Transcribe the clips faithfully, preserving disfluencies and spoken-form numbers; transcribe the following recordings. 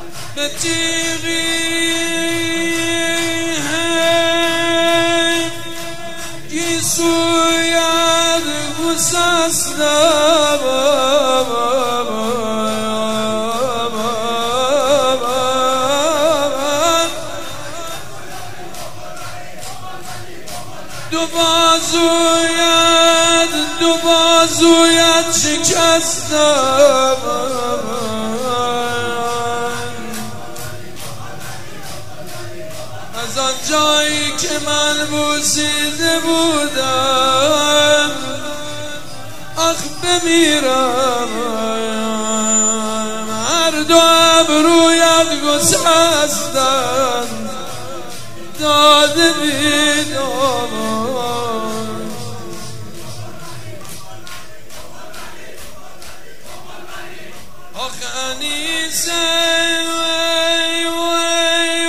به تیغی گیسوید گسستم دو بازویت دو بازویت شکستم از آن جایی که من بوسیده بودم آخ بمیرم هر دو ابرویت گسستن داده بیدام آخ انیسه وی وی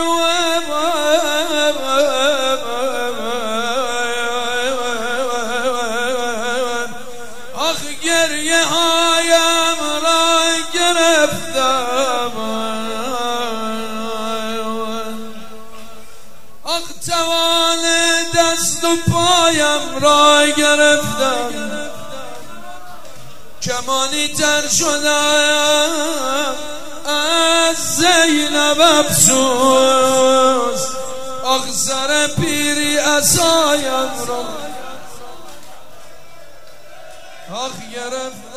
آخ گریه هایم را گرفتم آخ توان دست و پایم را گرفتم کمانی تر شدم از زینب افسوس آخ سر پیری عصایم را آخ گرفتم